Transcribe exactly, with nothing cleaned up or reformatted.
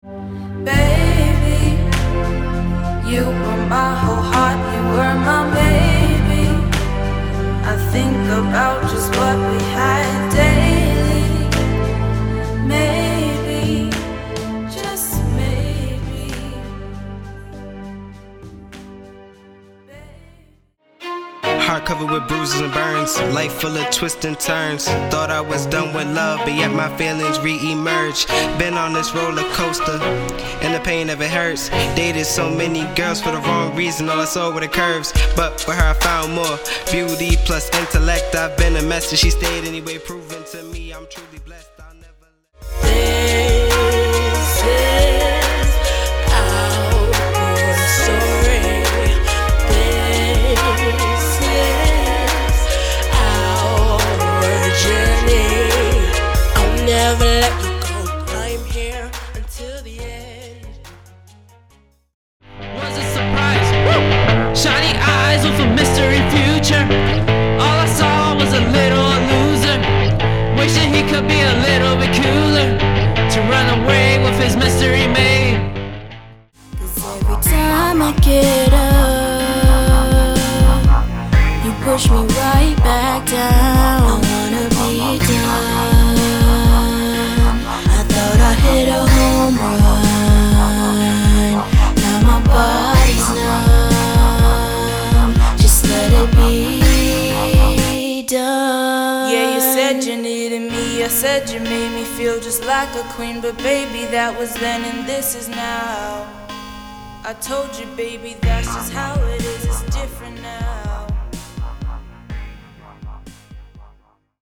Baby, you were my whole heart, you were my baby. I think about just what we had daily. Maybe, just maybe. Heart covered with bruises and burns, life full of twists and turns. Thought I was done with love, but yet my feelings re-emerge. Been on this roller coaster, and the pain of it hurts. Dated so many girls for the wrong reason, all I saw were the curves. But for her I found more, beauty plus intellect. I've been a mess and she stayed anyway, proving to me I'm truly blessed. I'll never let This is our story. This is our journey. I'll never let you go. I'm here until the end. Was a surprise. Woo! Shiny eyes with a mystery future. All I saw was a little loser, wishing he could be a little bit cooler, to run away with his mystery maid. Cause every time I get up, you push me right back down. I wanna be done. I thought I hit a home run. Now my body's numb. Just let it be done. Yeah, you said you needed me, I said you made me feel just like a queen. But baby, that was then and this is now. I told you, baby, that's just how it is, it's different now.